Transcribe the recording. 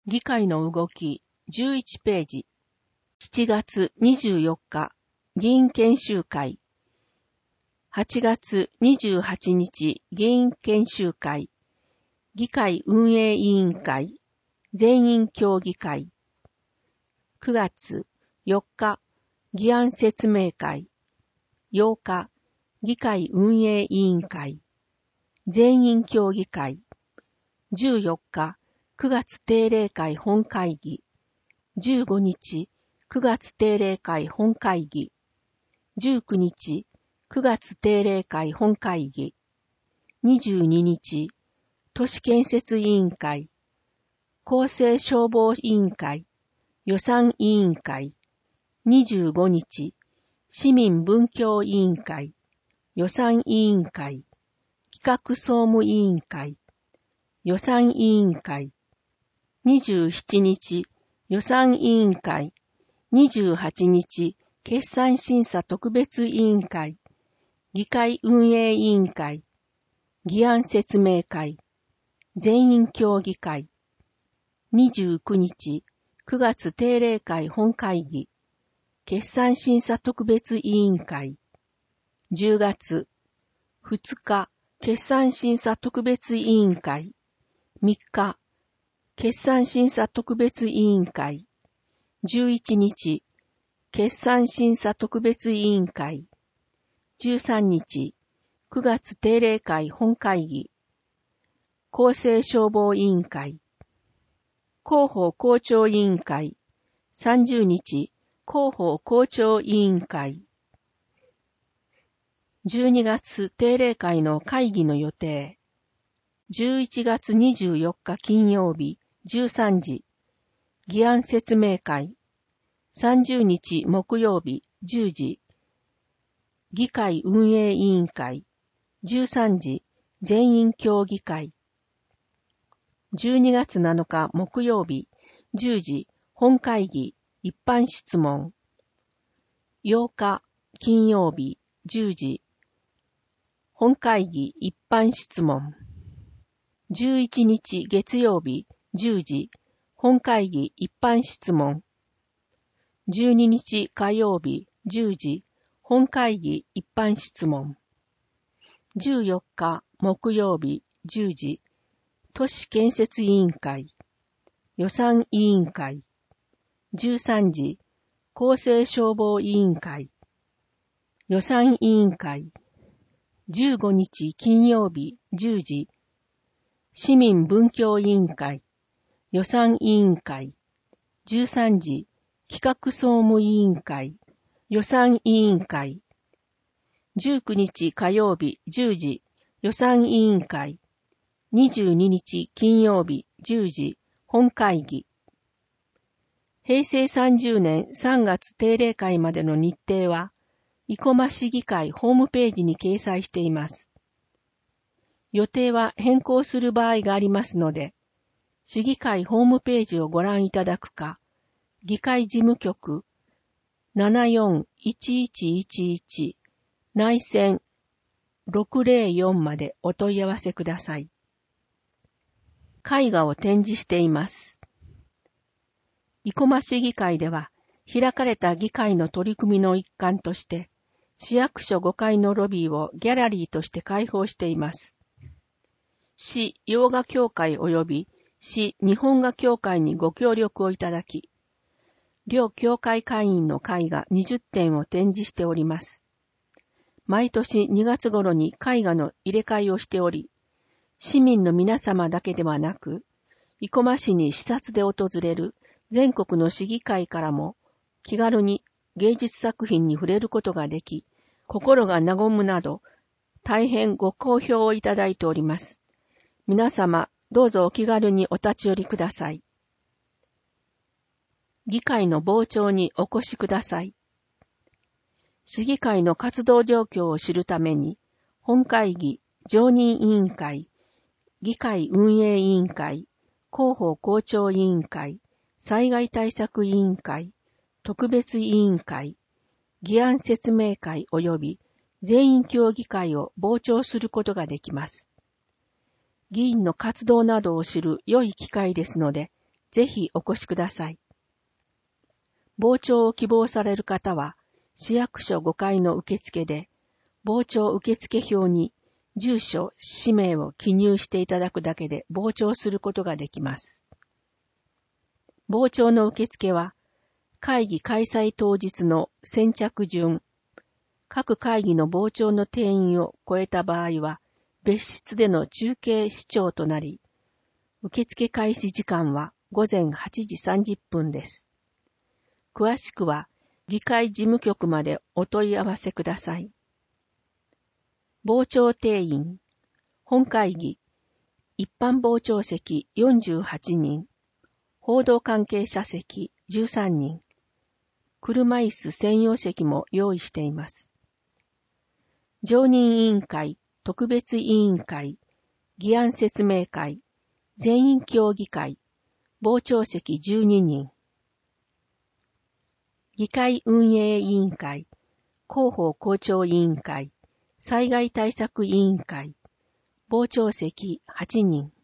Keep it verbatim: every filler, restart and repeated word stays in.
議会の動きじゅういちページ。しちがつにじゅうよっか、議員研修会。はちがつにじゅうはちにち、議員研修会。議会運営委員会。全員協議会。くがつよっか、議案説明会。ようか、議会運営委員会。全員協議会。じゅうよっか、くがつ定例会本会議。じゅうごにち、くがつ定例会本会議。じゅうくにち、くがつ定例会本会議。にじゅうににち、都市建設委員会。公正消防委員会。予算委員会。にじゅうごにち、市民文教委員会。予算委員会。企画総務委員会。予算委員会。にじゅうしちにち、予算委員会。にじゅうはちにち、決算審査特別委員会。議会運営委員会。議案説明会。全員協議会。にじゅうくにち、くがつ定例会本会議。決算審査特別委員会。じゅうがつふつか、決算審査特別委員会。みっか、決算審査特別委員会。じゅういちにち、決算審査特別委員会。じゅうさんにち、くがつ定例会本会議。公正消防委員会。広報校長委員会。さんじゅうにち、広報校長委員会。じゅうにがつ定例会の会議の予定。じゅういちがつにじゅうよっか金曜日じゅうさんじ、議案説明会。さんじゅうにち木曜日じゅうじ、議会運営委員会。じゅうさんじ、全員協議会。じゅうにがつなのか木曜日じゅうじ、本会議一般質問。ようか金曜日じゅうじ、本会議一般質問。じゅういちにち月曜日じゅうじ、本会議一般質問。じゅうににち火曜日じゅうじ、本会議一般質問。じゅうよっか木曜日じゅうじ、都市建設委員会。予算委員会。じゅうさんじ、公正消防委員会。予算委員会。じゅうごにち金曜日じゅうじ、市民文教委員会。予算委員会。じゅうさんじ、企画総務委員会。予算委員会。じゅうくにち火曜日じゅうじ、予算委員会。にじゅうににち金曜日じゅうじ、本会議。へいせいさんじゅうねんさんがつ定例会までの日程は、生駒市議会ホームページに掲載しています。予定は変更する場合がありますので、市議会ホームページをご覧いただくか、議会事務局 ななよんいちいちいちいち 内線ろくぜろよんまでお問い合わせください。絵画を展示しています。生駒市議会では、開かれた議会の取り組みの一環として、市役所ごかいのロビーをギャラリーとして開放しています。市洋画協会及び市日本画協会にご協力をいただき、両協会会員の絵画にじゅってんを展示しております。毎年にがつ頃に絵画の入れ替えをしており、市民の皆様だけではなく、生駒市に視察で訪れる全国の市議会からも気軽に芸術作品に触れることができ、心が和むなど、大変ご好評をいただいております。皆様、どうぞお気軽にお立ち寄りください。議会の傍聴にお越しください。市議会の活動状況を知るために、本会議、常任委員会、議会運営委員会、広報校長委員会、災害対策委員会、特別委員会、議案説明会及び全員協議会を傍聴することができます。議員の活動などを知る良い機会ですので、 ぜひお越しください。傍聴を希望される方は、市役所ごかいの受付で、傍聴受付表に住所、氏名を記入していただくだけで傍聴することができます。傍聴の受付は、会議開催当日の先着順、各会議の傍聴の定員を超えた場合は、別室での中継視聴となり、受付開始時間はごぜんはちじさんじゅっぷんです。詳しくは、議会事務局までお問い合わせください。傍聴定員、本会議、一般傍聴席よんじゅうはちにん、報道関係者席じゅうさんにん、車椅子専用席も用意しています。常任委員会、特別委員会、議案説明会、全員協議会、傍聴席じゅうににん、議会運営委員会、広報校長委員会、災害対策委員会、傍聴席はちにん、